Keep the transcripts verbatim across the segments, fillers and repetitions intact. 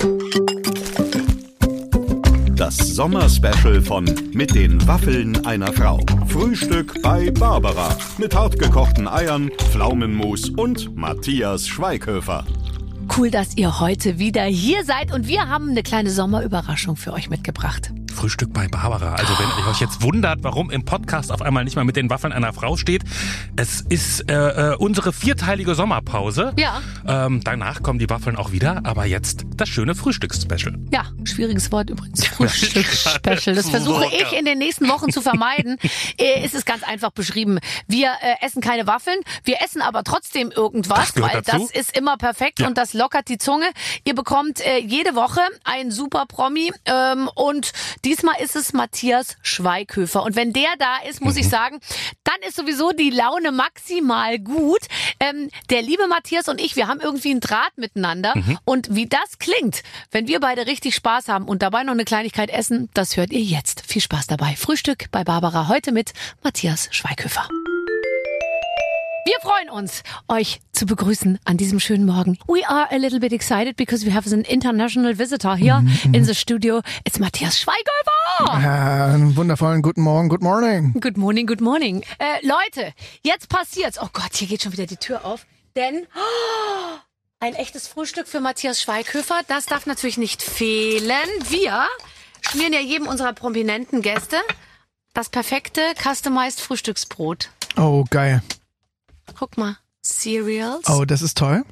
Das Sommerspecial von Mit den Waffeln einer Frau. Frühstück bei Barbara. Mit hartgekochten Eiern, Pflaumenmus und Matthias Schweighöfer. Cool, dass ihr heute wieder hier seid und wir haben eine kleine Sommerüberraschung für euch mitgebracht. Frühstück bei Barbara. Also wenn ihr euch jetzt wundert, warum im Podcast auf einmal nicht mal mit den Waffeln einer Frau steht, es ist äh, unsere vierteilige Sommerpause. Ja. Ähm, danach kommen die Waffeln auch wieder, aber jetzt das schöne Frühstücksspecial. Ja, schwieriges Wort übrigens. Frühstücksspecial. Das versuche ich in den nächsten Wochen zu vermeiden. äh, es ist ganz einfach beschrieben. Wir äh, essen keine Waffeln, wir essen aber trotzdem irgendwas, Das weil dazu. das ist immer perfekt Ja. und das lockert die Zunge. Ihr bekommt äh, jede Woche einen super Promi ähm, und diesmal ist es Matthias Schweighöfer. Und wenn der da ist, muss mhm. ich sagen, dann ist sowieso die Laune maximal gut. Ähm, der liebe Matthias und ich, wir haben irgendwie einen Draht miteinander. Mhm. Und wie das klingt, wenn wir beide richtig Spaß haben und dabei noch eine Kleinigkeit essen, das hört ihr jetzt. Viel Spaß dabei. Frühstück bei Barbara heute mit Matthias Schweighöfer. Wir freuen uns, euch zu begrüßen an diesem schönen Morgen. We are a little bit excited because we have an international visitor here mm-hmm. in the studio. It's Matthias Schweighöfer. Ja, einen wundervollen guten Morgen, good morning. Good morning, good morning. Äh, Leute, jetzt passiert's. Oh Gott, hier geht schon wieder die Tür auf. Denn oh, ein echtes Frühstück für Matthias Schweighöfer, das darf natürlich nicht fehlen. Wir schmieren ja jedem unserer prominenten Gäste das perfekte customized Frühstücksbrot. Oh, geil. Guck mal, Cereals. Oh, das ist toll.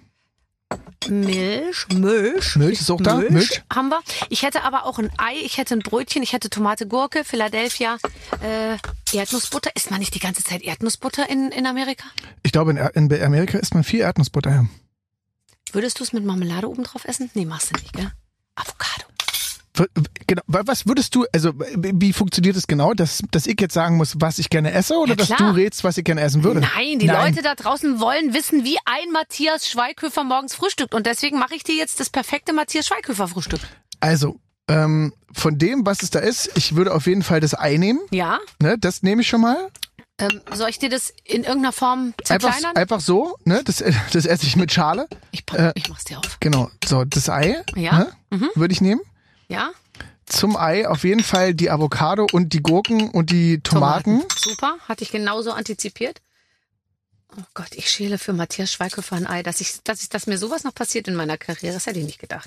Milch, Milch. Milch ist auch da, Milch, Milch. haben wir. Ich hätte aber auch ein Ei, ich hätte ein Brötchen, ich hätte Tomate, Gurke, Philadelphia, äh, Erdnussbutter. Isst man nicht die ganze Zeit Erdnussbutter in, in Amerika? Ich glaube, in, in Amerika isst man viel Erdnussbutter. Ja. Würdest du es mit Marmelade oben drauf essen? Nee, machst du nicht, gell? Avocado. Genau. Was würdest du, also wie funktioniert es genau, dass, dass ich jetzt sagen muss, was ich gerne esse oder Ja, dass klar. du rätst, was ich gerne essen würde? Nein, die Nein. Leute da draußen wollen wissen, wie ein Matthias Schweighöfer morgens frühstückt. Und deswegen mache ich dir jetzt das perfekte Matthias Schweighöfer Frühstück. Also, ähm, von dem, was es da ist, ich würde auf jeden Fall das Ei nehmen. Ja? Ne, das nehme ich schon mal. Ähm, soll ich dir das in irgendeiner Form Einfach, zerkleinern? einfach so, ne? Das, das esse ich mit Schale. Ich, pack, Äh, ich mach's dir auf. Genau. So, das Ei Ja? ne, Mhm. würde ich nehmen. Ja? Zum Ei auf jeden Fall die Avocado und die Gurken und die Tomaten. Super, hatte ich genauso antizipiert. Oh Gott, ich schäle für Matthias Schweighöfer ein Ei. Dass, ich, dass, ich, dass mir sowas noch passiert in meiner Karriere, das hätte ich nicht gedacht.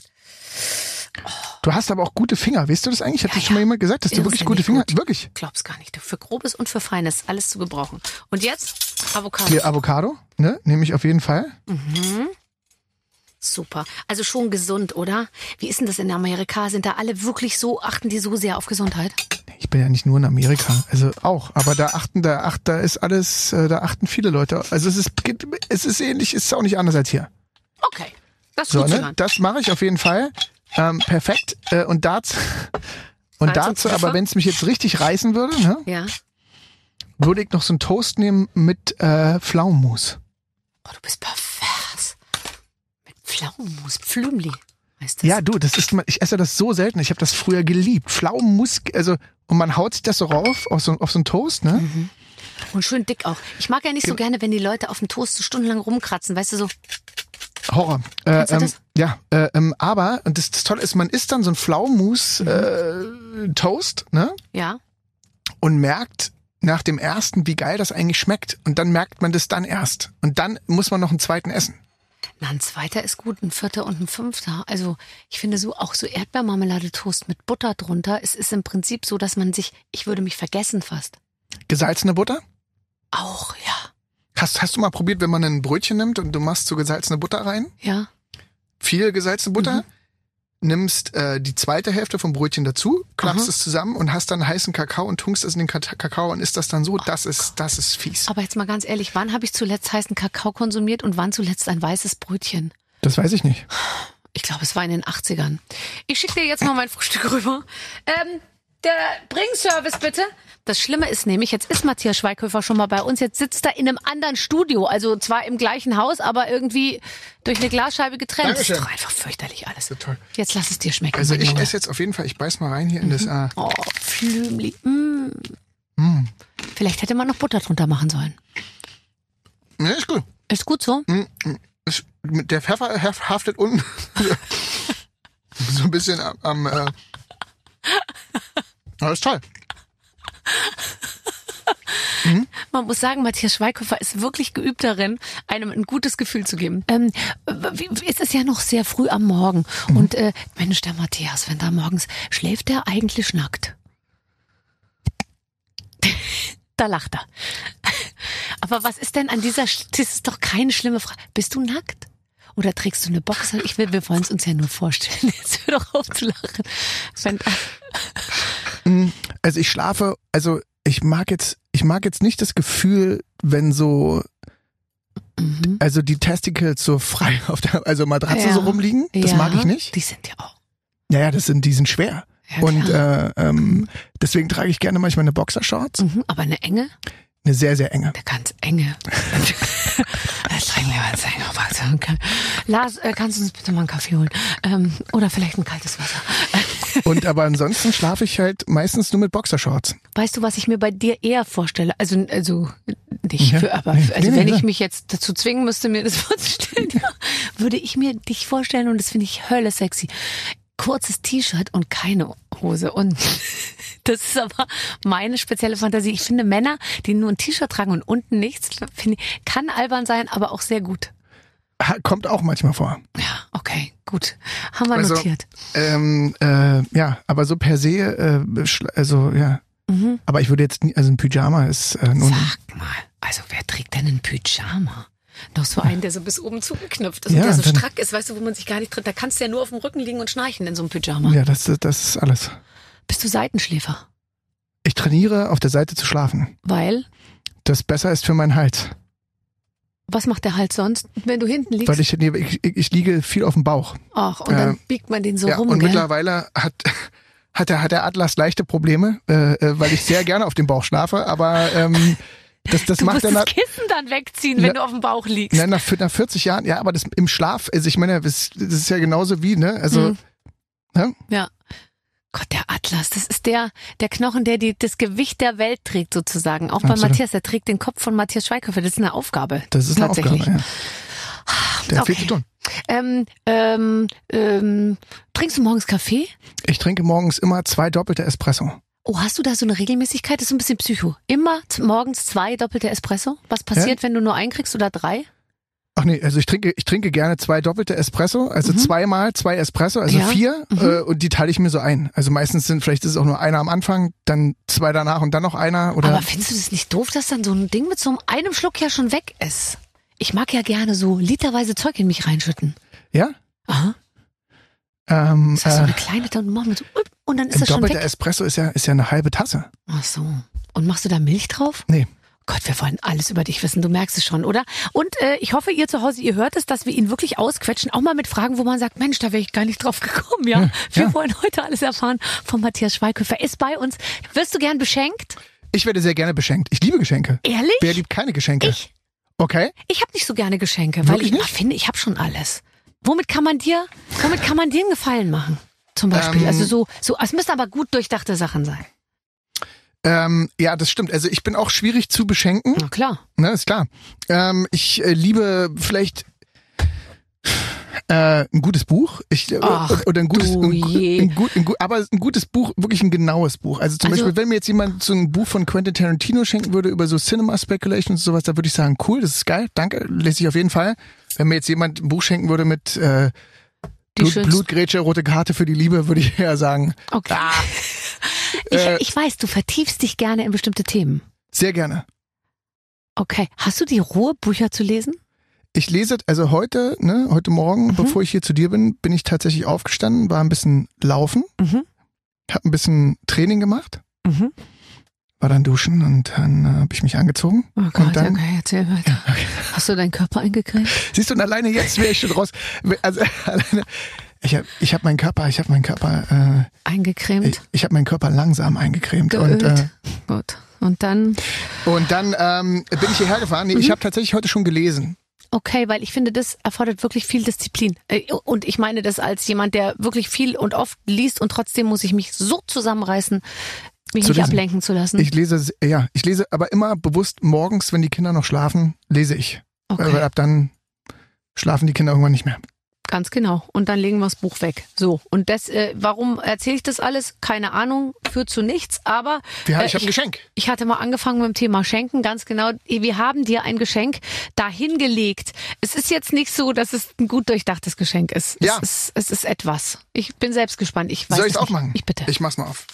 Du hast aber auch gute Finger, weißt du das eigentlich? Hat Ja, dir schon mal ja. jemand gesagt, dass du wirklich gute Irrsinnig Finger gut. Wirklich? Glaub's gar nicht. Für Grobes und für Feines, alles zu gebrauchen. Und jetzt Avocado. Die Avocado, ne? Nehme ich auf jeden Fall. Mhm. Super. Also schon gesund, oder? Wie ist denn das in Amerika? Sind da alle wirklich so, achten die so sehr auf Gesundheit? Ich bin ja nicht nur in Amerika, also auch. Aber da achten, da acht, da ist alles, äh, da achten viele Leute. Also es ist, es ist ähnlich, ist auch nicht anders als hier. Okay, das ist So, gut zu ne? hören. Das mache ich auf jeden Fall. Ähm, perfekt. Äh, und dazu, und Salz und dazu, Pfeffer? aber wenn es mich jetzt richtig reißen würde, ne, Ja. würde ich noch so einen Toast nehmen mit äh, Pflaumenmus. Oh, du bist pervers. Mit Pflaumenmus, Pflümli heißt das. Ja, du, das ist, ich esse das so selten. Ich habe das früher geliebt. Pflaumenmus, also, und man haut sich das so rauf auf so, auf so einen Toast, ne? Mhm. Und schön dick auch. Ich mag ja nicht so gerne, wenn die Leute auf dem Toast so stundenlang rumkratzen, weißt du, so. Horror. Äh, Kennst du ähm, das? ja, äh, ähm, aber, und das, das Tolle ist, man isst dann so ein Pflaumenmus Mhm. äh, Toast, ne? Ja. Und merkt nach dem ersten, wie geil das eigentlich schmeckt. Und dann merkt man das dann erst. Und dann muss man noch einen zweiten essen. Na, ein zweiter ist gut, ein vierter und ein fünfter. Also ich finde so auch so Erdbeermarmelade-Toast mit Butter drunter. Es ist im Prinzip so, dass man sich, ich würde mich vergessen fast. Gesalzene Butter? Auch, ja. Hast, hast du mal probiert, wenn man ein Brötchen nimmt und du machst so gesalzene Butter rein? Ja. Viel gesalzene Butter. Mhm. Nimmst äh, die zweite Hälfte vom Brötchen dazu, klappst Aha. es zusammen und hast dann heißen Kakao und tunkst es in den Ka- Kakao und isst das dann so. Das ist, das ist fies. Aber jetzt mal ganz ehrlich, wann habe ich zuletzt heißen Kakao konsumiert und wann zuletzt ein weißes Brötchen? Das weiß ich nicht. Ich glaube, es war in den achtzigern. Ich schicke dir jetzt mal mein Frühstück rüber. Ähm, der Bringservice bitte. Das Schlimme ist nämlich, jetzt ist Matthias Schweighöfer schon mal bei uns. Jetzt sitzt er in einem anderen Studio. Also zwar im gleichen Haus, aber irgendwie durch eine Glasscheibe getrennt. Dankeschön. Das ist doch einfach fürchterlich alles. So toll. Jetzt lass es dir schmecken. Also mein ich Junge. esse jetzt auf jeden Fall, ich beiß mal rein hier in das... Äh, Oh, Flümli. Mm. mm. Vielleicht hätte man noch Butter drunter machen sollen. Ja, ist gut. Ist gut so? Mm, mm. Ist, mit der Pfeffer haf- haftet unten. So, bisschen am... am äh das ist toll. Mhm. Man muss sagen, Matthias Schweighöfer ist wirklich geübt darin, einem ein gutes Gefühl zu geben. Ähm, es ist ja noch sehr früh am Morgen. Mhm. Und äh, Mensch, der Matthias, wenn da morgens schläft, der eigentlich nackt. Da lacht er. Aber was ist denn an dieser, das ist doch keine schlimme Frage. Bist du nackt? Oder trägst du eine Boxer? Ich will, wir wollen es uns ja nur vorstellen. Jetzt hör doch auf zu lachen. Also ich schlafe, also ich mag jetzt, ich mag jetzt nicht das Gefühl, wenn so, mhm. also die Testicles so frei auf der, also Matratze ja. so rumliegen. Das ja, mag ich nicht. Die sind ja auch. Ja, ja, das sind, die sind schwer. Ja, und äh, ähm, deswegen trage ich gerne manchmal eine Boxershorts. Mhm, aber eine enge? Eine sehr, sehr enge. Eine ganz enge. Das tragen wir als enge Boxer. Lars, äh, kannst du uns bitte mal einen Kaffee holen? Ähm, oder vielleicht ein kaltes Wasser. Und aber ansonsten schlafe ich halt meistens nur mit Boxershorts. Weißt du, was ich mir bei dir eher vorstelle? Also, also nicht ja, für, aber nee, also nee, wenn nee, ich mich jetzt dazu zwingen müsste, mir das vorzustellen, ja, würde ich mir dich vorstellen und das finde ich hölle sexy. Kurzes T-Shirt und keine Hose. Und das ist aber meine spezielle Fantasie. Ich finde Männer, die nur ein T-Shirt tragen und unten nichts, finde ich, kann albern sein, aber auch sehr gut. Kommt auch manchmal vor. Ja, okay, gut. Haben wir also, notiert. Ähm, äh, ja, aber so per se, äh, also ja. Mhm. Aber ich würde jetzt nie, also ein Pyjama ist äh, nun. Sag mal, also wer trägt denn ein Pyjama? Noch so einen, der so bis oben zugeknüpft ist ja, und der so dann, strack ist, weißt du, wo man sich gar nicht tritt. Da kannst du ja nur auf dem Rücken liegen und schnarchen in so einem Pyjama. Ja, das, das ist alles. Bist du Seitenschläfer? Ich trainiere, auf der Seite zu schlafen. Weil? Das besser ist für meinen Hals. Was macht der Hals sonst, wenn du hinten liegst? Weil ich, nee, ich, ich liege viel auf dem Bauch. Ach, und dann äh, biegt man den so ja, rum, und gell? mittlerweile hat, hat, der, hat der Atlas leichte Probleme, äh, weil ich sehr gerne auf dem Bauch schlafe, aber ähm, das, das du macht musst dann das Kissen dann wegziehen, wenn na, du auf dem Bauch liegst. Nein, nach, nach vierzig Jahren, ja, aber das im Schlaf, also ich meine, das, das ist ja genauso wie, ne, also, hm. ne? Ja. Gott, der Atlas, das ist der, der Knochen, der die, das Gewicht der Welt trägt sozusagen. Auch bei Absolut. Matthias, der trägt den Kopf von Matthias Schweighöfer. Das ist eine Aufgabe. Das ist eine tatsächlich. Aufgabe, ja. Der hat okay. viel zu tun. Ähm, ähm, ähm, trinkst du morgens Kaffee? Ich trinke morgens immer zwei doppelte Espresso. Oh, hast du da so eine Regelmäßigkeit? Das ist ein bisschen Psycho. Immer z- morgens zwei doppelte Espresso? Was passiert, ja? wenn du nur einen kriegst oder drei? Ach nee, also ich trinke, ich trinke gerne zwei doppelte Espresso, also mhm. zweimal zwei Espresso, also ja. vier, mhm. äh, und die teile ich mir so ein. Also meistens sind, vielleicht ist es auch nur einer am Anfang, dann zwei danach und dann noch einer, oder? Aber findest du das nicht doof, dass dann so ein Ding mit so einem Schluck ja schon weg ist? Ich mag ja gerne so literweise Zeug in mich reinschütten. Ja? Aha. Ähm, das ist so äh, eine kleine, dann machen wir so, und dann ist ein das schon weg. doppelter Espresso ist ja, ist ja eine halbe Tasse. Ach so. Und machst du da Milch drauf? Nee. Gott, wir wollen alles über dich wissen, du merkst es schon, oder? Und äh, ich hoffe, ihr zu Hause, ihr hört es, dass wir ihn wirklich ausquetschen, auch mal mit Fragen, wo man sagt, Mensch, da wäre ich gar nicht drauf gekommen, ja? ja wir ja. wollen heute alles erfahren von Matthias Schweighöfer. Ist bei uns. Wirst du gern beschenkt? Ich werde sehr gerne beschenkt. Ich liebe Geschenke. Ehrlich? Wer liebt keine Geschenke? Ich. Okay. Ich habe nicht so gerne Geschenke, weil Wirklich ich nicht? ach, finde, ich habe schon alles. Womit kann man dir, womit kann man dir einen Gefallen machen? Zum Beispiel. Ähm, also so, so, es müssen aber gut durchdachte Sachen sein. Ähm, ja, das stimmt. Also ich bin auch schwierig zu beschenken. Na klar. Ne, ist klar. Ähm, ich äh, liebe vielleicht äh, ein gutes Buch. Ich, äh, Ach, oder ein gutes, du ein, je. ein, gut, ein, aber ein gutes Buch, wirklich ein genaues Buch. Also zum Also- Beispiel, wenn mir jetzt jemand so ein Buch von Quentin Tarantino schenken würde über so Cinema Speculation und sowas, da würde ich sagen, cool, das ist geil, danke, lese ich auf jeden Fall. Wenn mir jetzt jemand ein Buch schenken würde mit äh, Die Blut, schönsten- Blutgrätsche, rote Karte für die Liebe, würde ich eher sagen, Okay. ah, Ich, äh, ich weiß, du vertiefst dich gerne in bestimmte Themen. sehr gerne. Okay. Hast du die Ruhe, Bücher zu lesen? Ich lese, also heute, ne, heute Morgen, Mhm. bevor ich hier zu dir bin, bin ich tatsächlich aufgestanden, war ein bisschen laufen, Mhm. hab ein bisschen Training gemacht, Mhm. war dann duschen und dann äh, habe ich mich angezogen. Oh Gott, und dann, okay, erzähl weiter. Hast du deinen Körper eingecremt? siehst du, und alleine jetzt wäre ich schon raus. Also alleine, ich habe ich hab meinen Körper, ich habe meinen Körper, äh, Eingecremt? ich, ich habe meinen Körper langsam eingecremt. Geölt? Und, äh, Gut. Und dann? und dann ähm, bin ich hierher gefahren. Nee, Mhm. ich habe tatsächlich heute schon gelesen. Okay, weil ich finde, das erfordert wirklich viel Disziplin. Äh, Und ich meine das als jemand, der wirklich viel und oft liest und trotzdem muss ich mich so zusammenreißen, mich Zu nicht lesen. ablenken zu lassen. Ich lese, ja, ich lese aber immer bewusst morgens, wenn die Kinder noch schlafen, lese ich. Okay. Weil ab dann schlafen die Kinder irgendwann nicht mehr. Ganz genau. Und dann legen wir das Buch weg. So. Und das, äh, warum erzähle ich das alles? Keine Ahnung, führt zu nichts. Aber Ja, äh, ich habe ein Geschenk. Ich hatte mal angefangen mit dem Thema Schenken, ganz genau. Wir haben dir ein Geschenk dahin gelegt. Es ist jetzt nicht so, dass es ein gut durchdachtes Geschenk ist. Ja. Es ist, es ist etwas. Ich bin selbst gespannt. Ich weiß Soll ich es es nicht. aufmachen? Ich bitte. Ich mach's mal auf.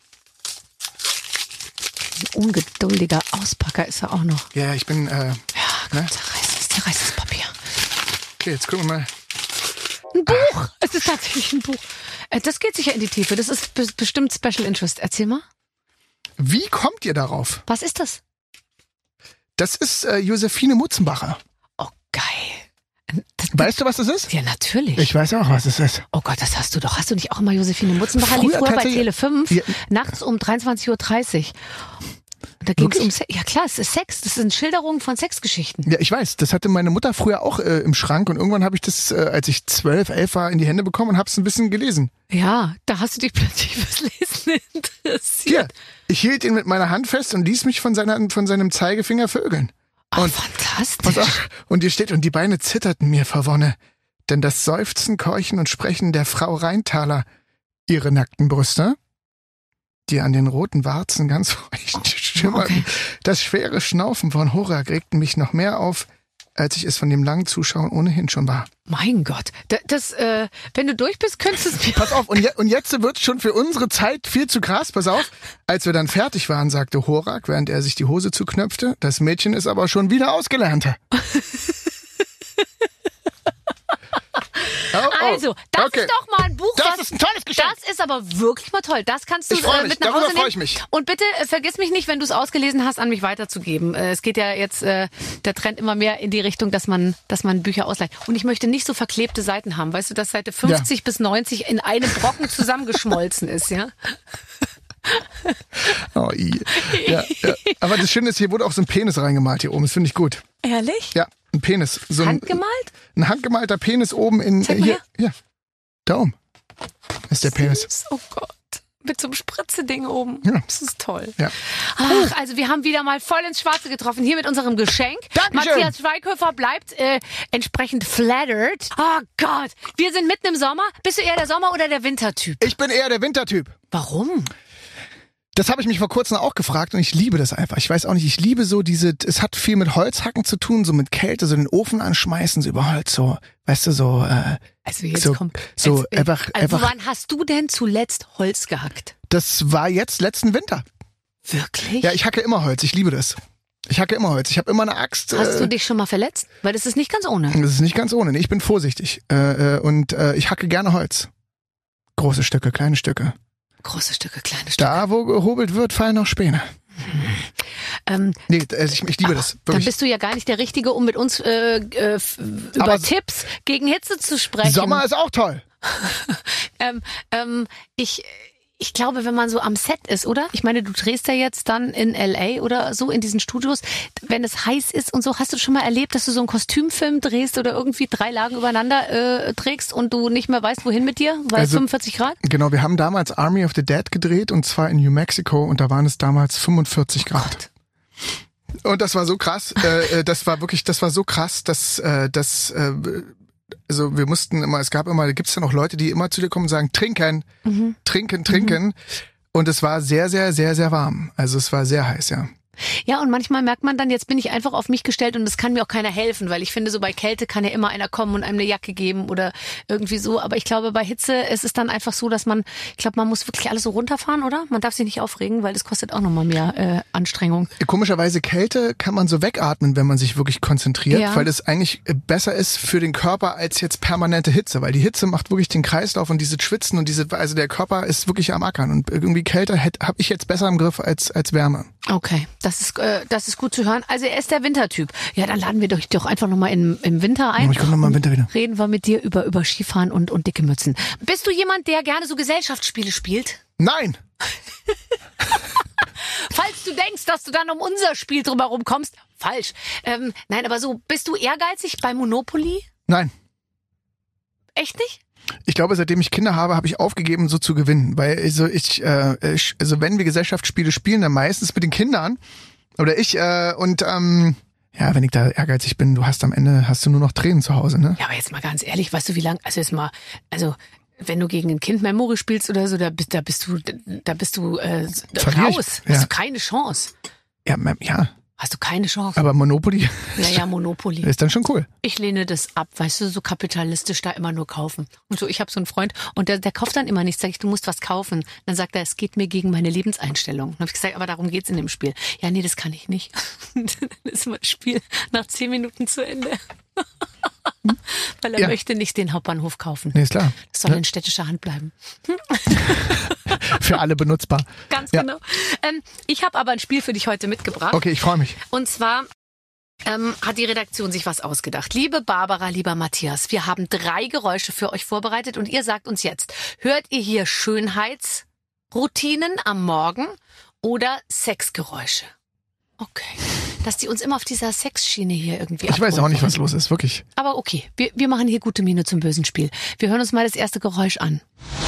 Ein ungeduldiger Auspacker ist er auch noch. Ja, ich bin, äh, Ja, komm, Ne? zerreiß es, zerreiß das Papier. okay, jetzt gucken wir mal. Ein Buch! Es ist tatsächlich ein Buch. Äh, Das geht sicher in die Tiefe. Das ist be- bestimmt Special Interest. Erzähl mal. Wie kommt ihr darauf? Was ist das? Das ist äh, Josephine Mutzenbacher. Oh, geil. Das, Weißt du, was das ist? ja, natürlich. Ich weiß auch, was es ist. Oh Gott, das hast du doch. Hast du nicht auch immer Josephine Mutzenbacher? Früher Lief früher bei tatsächlich- Tele fünf, Ja. nachts um dreiundzwanzig Uhr dreißig. Da ging es Wirklich? um Sex. Ja klar, es ist Sex. Das sind Schilderungen von Sexgeschichten. Ja, ich weiß. Das hatte meine Mutter früher auch äh, im Schrank und irgendwann habe ich das, äh, als ich zwölf, elf war, in die Hände bekommen und habe es ein bisschen gelesen. Ja, da hast du dich plötzlich fürs Lesen interessiert. Hier, ich hielt ihn mit meiner Hand fest und ließ mich von, seiner, von seinem Zeigefinger vögeln. Oh, Und- fantastisch. Pass auf. Und hier steht, und die Beine zitterten mir vor Wonne, denn das Seufzen, Keuchen und Sprechen der Frau Rheintaler, ihre nackten Brüste, die an den roten Warzen ganz feucht schimmerten, Okay. das schwere Schnaufen von Horak regten mich noch mehr auf, als ich es von dem langen Zuschauen ohnehin schon war. Mein Gott. Das, das äh, wenn du durch bist, könntest du es mir... Pass auf, und, je, und jetzt wird's schon für unsere Zeit viel zu krass. Pass auf, als wir dann fertig waren, sagte Horak, während er sich die Hose zuknöpfte, das Mädchen ist aber schon wieder ausgelernter. Oh, oh. Also, das Okay. ist doch mal ein Buch, Das was... ist ein tolles Geschenk. Das ist aber wirklich mal toll. Das kannst du Ich freu äh, mich. mit nach Darüber Hause nehmen. freu ich mich. Und bitte äh, vergiss mich nicht, wenn du es ausgelesen hast, an mich weiterzugeben. Äh, es geht ja jetzt äh, der Trend immer mehr in die Richtung, dass man, dass man Bücher ausleiht. Und ich möchte nicht so verklebte Seiten haben. Weißt du, dass Seite fünfzig bis neunzig in einem Brocken zusammengeschmolzen ist, ja? Oh, i. Ja, ja. Aber das Schöne ist, hier wurde auch so ein Penis reingemalt hier oben. Das finde ich gut. Ehrlich? Ja, ein Penis. So ein, Handgemalt? ein handgemalter Penis oben in Zeig mal hier. her. Ja. Da oben ist der Penis. Süß. Oh Gott. Mit so einem Spritze-Ding oben. Ja. Das ist toll. Ja. Ach, also wir haben wieder mal voll ins Schwarze getroffen. Hier mit unserem Geschenk. Dankeschön. Matthias Schweighöfer bleibt äh, entsprechend flattered. Oh Gott. Wir sind mitten im Sommer. Bist du eher der Sommer- oder der Wintertyp? Ich bin eher der Wintertyp. Warum? Das habe ich mich vor kurzem auch gefragt und ich liebe das einfach. Ich weiß auch nicht, ich liebe so diese, es hat viel mit Holzhacken zu tun, so mit Kälte, so den Ofen anschmeißen, so über Holz, so, weißt du, so, äh, Also jetzt So- kommt... so jetzt, äh, einfach- also einfach- wann hast du denn zuletzt Holz gehackt? das war jetzt letzten Winter. Wirklich? Ja, ich hacke immer Holz, ich liebe das. Ich hacke immer Holz, ich habe immer eine Axt. Hast äh, du dich schon mal verletzt? Weil das ist nicht ganz ohne. Das ist nicht ganz ohne, nee, ich bin vorsichtig äh, äh, und äh, ich hacke gerne Holz. Große Stücke, kleine Stücke. Große Stücke, kleine Stücke. Da, wo gehobelt wird, fallen auch Späne. Ähm, Nee, also ich, ich liebe das. Dann Wirklich. bist du ja gar nicht der Richtige, um mit uns äh, äh, f- über Aber- Tipps gegen Hitze zu sprechen. Sommer ist auch toll. Ähm, ähm, ich, ich glaube, wenn man so am Set ist, oder? Ich meine, du drehst ja jetzt dann in L A oder so in diesen Studios. Wenn es heiß ist und so, hast du schon mal erlebt, dass du so einen Kostümfilm drehst oder irgendwie drei Lagen übereinander äh, trägst und du nicht mehr weißt, wohin mit dir, weil Also- fünfundvierzig Grad? Genau, wir haben damals Army of the Dead gedreht und zwar in New Mexico und da waren es damals fünfundvierzig Grad. Und das war so krass, äh, äh, das war wirklich, das war so krass, dass, äh, dass äh, also wir mussten immer, es gab immer, da gibt's ja noch Leute, die immer zu dir kommen und sagen, trinken, Mhm. trinken, trinken. Und es war sehr, sehr, sehr, sehr warm. Also es war sehr heiß, ja. Ja, und manchmal merkt man dann, jetzt bin ich einfach auf mich gestellt und es kann mir auch keiner helfen, weil ich finde, so bei Kälte kann ja immer einer kommen und einem eine Jacke geben oder irgendwie so. Aber ich glaube, bei Hitze ist es dann einfach so, dass man, ich glaube, man muss wirklich alles so runterfahren, oder? Man darf sich nicht aufregen, weil das kostet auch nochmal mehr äh, Anstrengung. Komischerweise Kälte kann man so wegatmen, wenn man sich wirklich konzentriert, Ja. weil es eigentlich besser ist für den Körper als jetzt permanente Hitze, weil die Hitze macht wirklich den Kreislauf und diese Schwitzen und diese, also der Körper ist wirklich am Ackern und irgendwie Kälte habe ich jetzt besser im Griff als als Wärme. Okay, das ist äh, das ist gut zu hören. Also er ist der Wintertyp. Ja, dann laden wir dich doch einfach nochmal im, im Winter ein. Oh, ich komme nochmal im Winter wieder. Reden wir mit dir über, über Skifahren und, und dicke Mützen. Bist du jemand, der gerne so Gesellschaftsspiele spielt? Nein! Falls du denkst, dass du dann um unser Spiel drumherum kommst, falsch. Ähm, nein, aber so, bist du ehrgeizig bei Monopoly? Nein. Echt nicht? Ich glaube, seitdem ich Kinder habe, habe ich aufgegeben, so zu gewinnen. Weil also ich, äh, ich, also wenn wir Gesellschaftsspiele spielen, dann meistens mit den Kindern oder ich äh, und ähm, Ja, wenn ich da ehrgeizig bin, du hast am Ende, hast du nur noch Tränen zu Hause, ne? Ja, aber jetzt mal ganz ehrlich, weißt du, wie lang, also jetzt mal, also wenn du gegen ein Kind Memory spielst oder so, da bist, da bist du, da bist du äh, Verlier ich, raus. ja. Hast du keine Chance. Ja, ja. Hast du keine Chance. Aber Monopoly Ja, ja, Monopoly. ist dann schon cool. Ich lehne das ab, weißt du, so kapitalistisch da immer nur kaufen. Und so, ich habe so einen Freund und der, der kauft dann immer nichts. Sag ich, du musst was kaufen. Dann sagt er, es geht mir gegen meine Lebenseinstellung. Dann habe ich gesagt, aber darum geht's in dem Spiel. Ja, nee, das kann ich nicht. Dann ist mein Spiel nach zehn Minuten zu Ende. Weil er Ja. möchte nicht den Hauptbahnhof kaufen. Nee, ist klar. Das soll in städtischer Hand bleiben. Für alle benutzbar. Ganz Ja. genau. Ähm, ich habe aber ein Spiel für dich heute mitgebracht. Okay, ich freue mich. Und zwar ähm, hat die Redaktion sich was ausgedacht. Liebe Barbara, lieber Matthias, wir haben drei Geräusche für euch vorbereitet und ihr sagt uns jetzt, hört ihr hier Schönheitsroutinen am Morgen oder Sexgeräusche? Okay. Dass die uns immer auf dieser Sexschiene hier irgendwie Ich weiß abholen auch nicht, was wollen. los ist, wirklich. Aber okay, wir, wir machen hier gute Miene zum bösen Spiel. Wir hören uns mal das erste Geräusch an.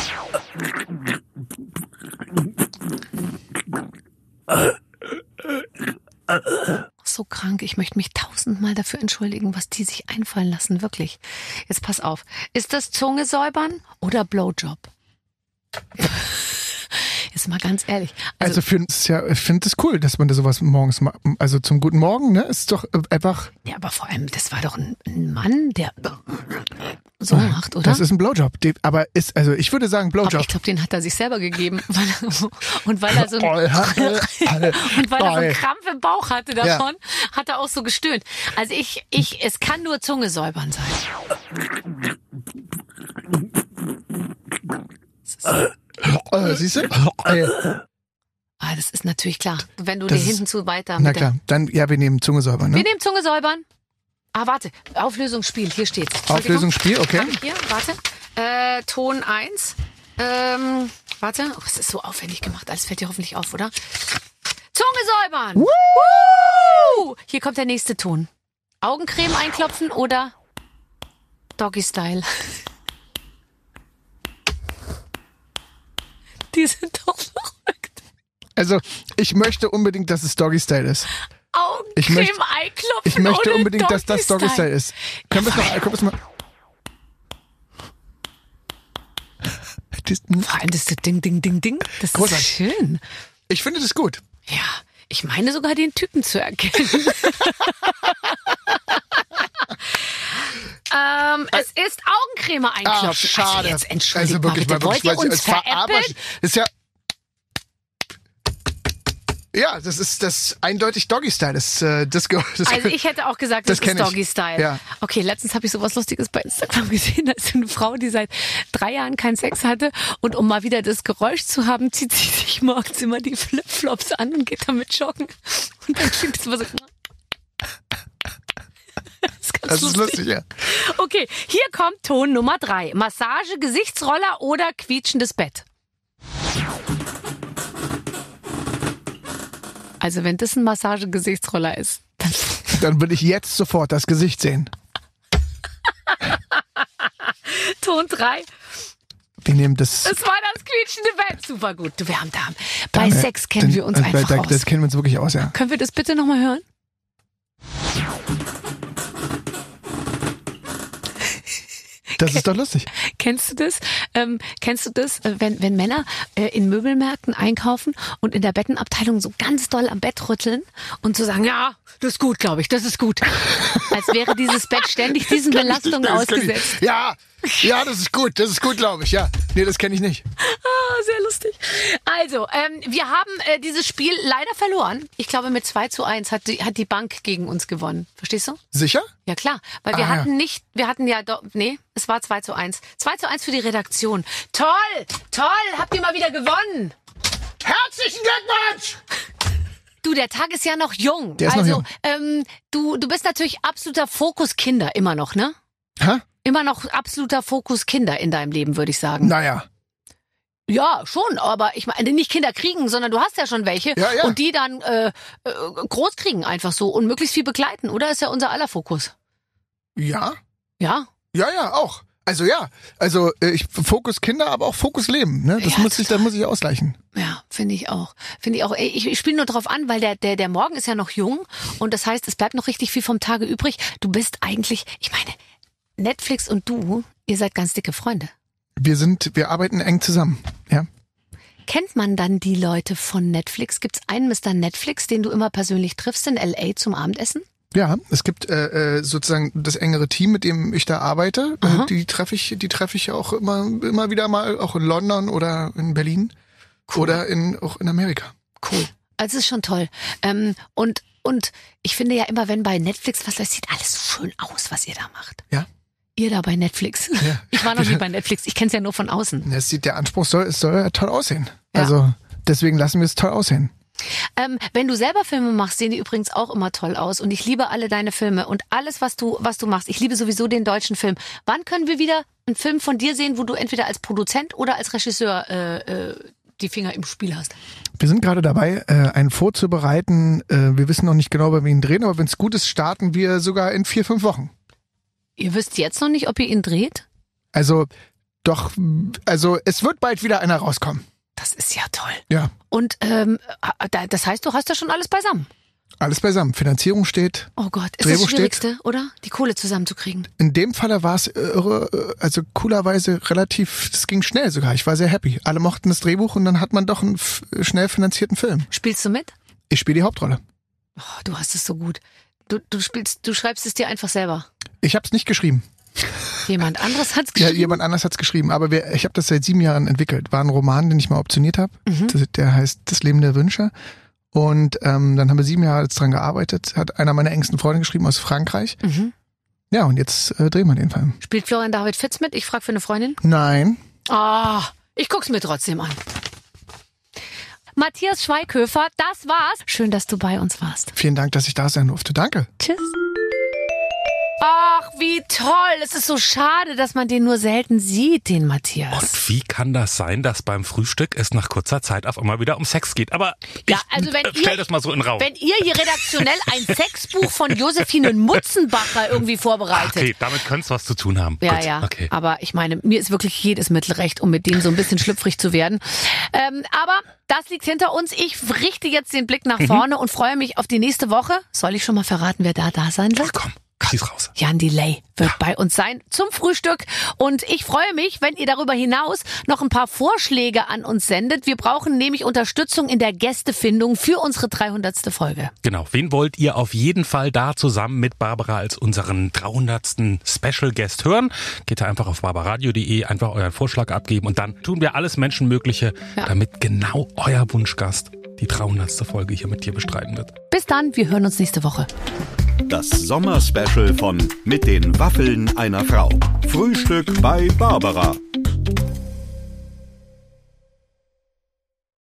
So krank, ich möchte mich tausendmal dafür entschuldigen, was die sich einfallen lassen, wirklich. Jetzt pass auf, ist das Zunge säubern oder Blowjob? Jetzt mal ganz ehrlich. Also, Also, finde ja, ich finde es cool, dass man da sowas morgens macht. Also zum guten Morgen, ne? Ist doch äh, einfach. ja, aber vor allem, das war doch ein, ein Mann, der so macht, oder? Das ist ein Blowjob. Die- Aber ist, also ich würde sagen Aber Blowjob. ich glaube, den hat er sich selber gegeben. Weil er, und weil er so Oh, ein, ja, äh, und weil er so einen äh, Krampf im Bauch hatte davon, hat er auch so gestöhnt. Also ich, ich, es kann nur Zunge säubern sein. äh, siehst du? Äh, Ah, das ist natürlich klar. Wenn du Das dir ist- hinten zu weiter Na mit der, klar, dann, ja, wir nehmen Zunge säubern, wir ne? nehmen Zunge säubern. Ah, warte. Auflösungsspiel. Hier steht's. Entschuldigung. Auflösungsspiel, okay. Ah, hier, warte. Äh, Ton eins. Ähm, warte. Oh, es ist so aufwendig gemacht. Alles fällt dir hoffentlich auf, oder? Zunge säubern. Woo! Hier kommt der nächste Ton. Augencreme einklopfen oder Doggy Style. Die sind doch verrückt. Also ich möchte unbedingt, dass es Doggy-Style ist. Ich Augencreme möchte- einklopfen Ich möchte oder unbedingt, dass das Doggy Doggy-Style ist. Können wir es noch, können wir es mal... Das- Vor allem das ist Ding, Ding, Ding, Ding. Das Großartig. ist schön. Ich finde das gut. Ja, ich meine sogar den Typen zu erkennen. ähm, es ist Augencreme einklopfen. Ach, schade. Also jetzt entschuldigt Also wirklich, mal bitte. mal Wollt wirklich, ihr weil uns es war aber, veräppeln? ist ja, ja, das ist das eindeutig Doggy-Style. Das, äh, das, ge- das, Also ich hätte auch gesagt, Das das, ist kenn ich. Doggy-Style. Ja. Okay, letztens habe ich sowas Lustiges bei Instagram gesehen. Da ist eine Frau, die seit drei Jahren keinen Sex hatte und um mal wieder das Geräusch zu haben, zieht sie sich morgens immer die Flipflops an und geht damit joggen. Und dann klingt es immer so... Das ist ganz das ist lustig, ja. Okay, hier kommt Ton Nummer drei. Massage, Gesichtsroller oder quietschendes Bett? Also wenn das ein Massage-Gesichtsroller ist, dann... Dann will ich jetzt sofort das Gesicht sehen. Ton drei. Wir nehmen das. Das war das quietschende Bett. Super gut. Du, wir haben da... Bei da- Sex kennen dann- wir uns äh, einfach da, aus. Das kennen wir uns wirklich aus, ja. Können wir das bitte nochmal hören? Das ist doch lustig. Kennst du das? Ähm, kennst du das, äh, wenn, wenn Männer äh, in Möbelmärkten einkaufen und in der Bettenabteilung so ganz doll am Bett rütteln und zu sagen, ja, das ist gut, glaube ich, das ist gut. Als wäre dieses Bett ständig diesen Belastungen Das kenn ich. ausgesetzt. Ja, ja, das ist gut, das ist gut, glaube ich, ja. Nee, das kenne ich nicht. Ah, sehr lustig. Also, ähm, wir haben äh, dieses Spiel leider verloren. Ich glaube, mit zwei zu eins hat die, hat die Bank gegen uns gewonnen. Verstehst du? Sicher? Ja, klar. Weil wir Ah, ja. hatten nicht, wir hatten ja, do, nee, es war zwei zu eins. zwei zu eins für die Redaktion. Toll, toll, habt ihr mal wieder gewonnen. Herzlichen Glückwunsch! Du, der Tag ist ja noch jung. Der ist noch also, jung. Ähm, du, du bist natürlich absoluter Fokus Kinder immer noch, ne? Hä? Immer noch absoluter Fokus Kinder in deinem Leben, würde ich sagen. Naja. Ja, schon, aber ich meine, nicht Kinder kriegen, sondern du hast ja schon welche Ja, ja. und die dann äh, äh, groß kriegen einfach so und möglichst viel begleiten, oder? Ist ja unser aller Fokus. Ja? Ja? Ja, ja, auch. Also ja, also äh, ich Fokus Kinder, aber auch Fokus Leben. Ne? Das Ja, muss ich, da muss ich ausgleichen. Ja, finde ich auch. Finde ich auch. Ey, Ich, ich spiele nur drauf an, weil der, der, der Morgen ist ja noch jung und das heißt, es bleibt noch richtig viel vom Tage übrig. Du bist eigentlich, ich meine, Netflix und du, ihr seid ganz dicke Freunde. Wir sind, wir arbeiten eng zusammen. Ja. Kennt man dann die Leute von Netflix? Gibt's einen Mister Netflix, den du immer persönlich triffst in L A zum Abendessen? Ja, es gibt äh, äh, sozusagen das engere Team, mit dem ich da arbeite. Aha. Äh, die treffe ich, die treffe ich auch immer, immer wieder mal, auch in London oder in Berlin Cool. oder in auch in Amerika. Cool. Also es ist schon toll. Ähm, und und ich finde ja immer, wenn bei Netflix was, das sieht alles so schön aus, was ihr da macht. Ja. Ihr da bei Netflix. Ja. Ich war noch nie bei Netflix. Ich kenne es ja nur von außen. Es sieht, der Anspruch soll, es soll ja toll aussehen. Ja. Also deswegen lassen wir es toll aussehen. Ähm, wenn du selber Filme machst, sehen die übrigens auch immer toll aus. Und ich liebe alle deine Filme und alles, was du, was du machst. Ich liebe sowieso den deutschen Film. Wann können wir wieder einen Film von dir sehen, wo du entweder als Produzent oder als Regisseur äh, äh, die Finger im Spiel hast? Wir sind gerade dabei, äh, einen vorzubereiten. Äh, wir wissen noch nicht genau, ob wir ihn drehen, aber wenn es gut ist, starten wir sogar in vier, fünf Wochen. Ihr wisst jetzt noch nicht, ob ihr ihn dreht? Also doch, also es wird bald wieder einer rauskommen. Das ist ja toll. Ja, Und ähm, das heißt, du hast ja schon alles beisammen. alles beisammen. Finanzierung steht. Oh Gott, ist Drehbuch das Schwierigste, oder? Die Kohle zusammenzukriegen. In dem Falle war es irre, also coolerweise relativ, es ging schnell sogar. Ich war sehr happy. Alle mochten das Drehbuch und dann hat man doch einen f- schnell finanzierten Film. Spielst du mit? Ich spiele die Hauptrolle. Oh, du hast es so gut. Du, du spielst, du schreibst es dir einfach selber. Ich habe es nicht geschrieben. Jemand anderes hat's Ja, geschrieben. jemand anders hat's geschrieben. Aber wir, ich habe das seit sieben Jahren entwickelt. War ein Roman, den ich mal optioniert habe. Mhm. Das, der heißt Das Leben der Wünsche. Und ähm, dann haben wir sieben Jahre jetzt dran gearbeitet. Hat einer meiner engsten Freunde geschrieben aus Frankreich. Mhm. Ja, und jetzt äh, drehen wir den Film. Spielt Florian David Fitz mit? Ich frage für eine Freundin. Nein. Ah, ich guck's mir trotzdem an. Matthias Schweighöfer, das war's. Schön, dass du bei uns warst. Vielen Dank, dass ich da sein durfte. Danke. Tschüss. Ach, wie toll. Es ist so schade, dass man den nur selten sieht, den Matthias. Und wie kann das sein, dass beim Frühstück es nach kurzer Zeit auf einmal wieder um Sex geht? Aber Ja, ich also wenn äh, stell ihr- das mal so in den Raum. Wenn ihr hier redaktionell ein Sexbuch von Josephine Mutzenbacher irgendwie vorbereitet. Okay, damit könnte es was zu tun haben. Ja, Gut, ja. Okay. Aber ich meine, mir ist wirklich jedes Mittel recht, um mit dem so ein bisschen schlüpfrig zu werden. Ähm, aber das liegt hinter uns. Ich richte jetzt den Blick nach vorne und freue mich auf die nächste Woche. Soll ich schon mal verraten, wer da da sein Ach wird? komm, schieß raus. Jan Delay wird bei uns sein zum Frühstück. Und ich freue mich, wenn ihr darüber hinaus noch ein paar Vorschläge an uns sendet. Wir brauchen nämlich Unterstützung in der Gästefindung für unsere dreihundertste Folge. Genau, wen wollt ihr auf jeden Fall da zusammen mit Barbara als unseren dreihundertsten Special Guest hören? Geht da einfach auf barbaradio punkt de, einfach euren Vorschlag abgeben und dann tun wir alles Menschenmögliche, Ja. damit genau euer Wunschgast die dreihundertste Folge hier mit dir bestreiten wird. Bis dann, wir hören uns nächste Woche. Das Sommerspecial von Mit den Waffeln einer Frau. Frühstück bei Barbara.